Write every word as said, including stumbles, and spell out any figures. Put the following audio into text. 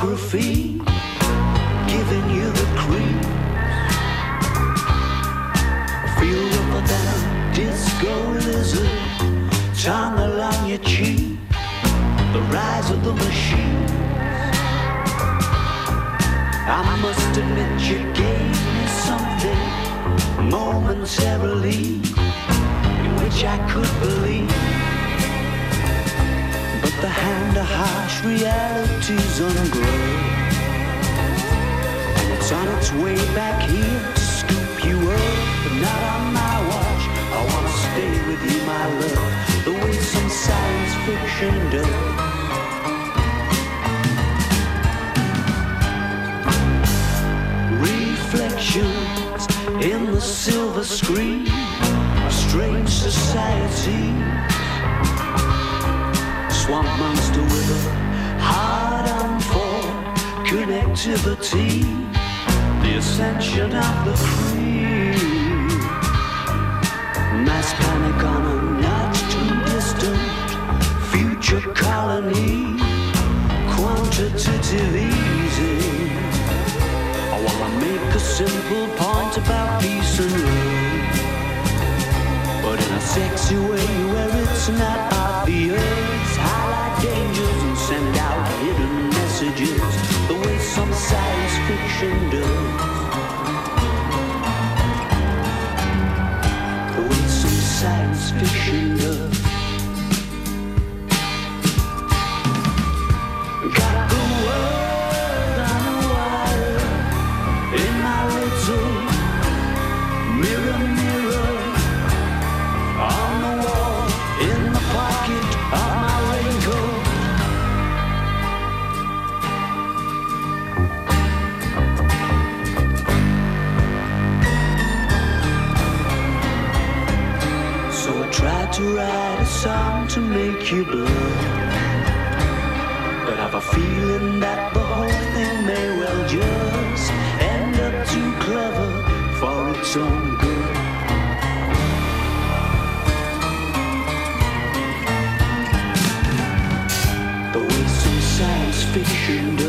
photography, giving you the creep. Feel rougher than a disco lizard, tongue along your cheek. The rise of the machine. I must admit you gave me something momentarily in which I could believe. But the hand of harsh reality's ungrown, and it's on its way back here to scoop you up, but not on my watch. I wanna stay with you, my love, the way some science fiction does. Reflections in the silver screen, a strange society. Swamp monster with a hard on for connectivity. The ascension of the cream. Mass panic on a not too distant future colony. Quantitative easing. I wanna make a simple point about peace and love, but in a sexy way where it's not obvious. Highlight dangers and send out hidden messages, the way some science fiction does. The way some science fiction does. Got the world on a wire in my little mirror, mirror on the wall, in the pocket of my raincoat. So I tried to write a song to make you blow, but I've a feeling that the whole thing may well just end up too clever for its own good. The way some science fiction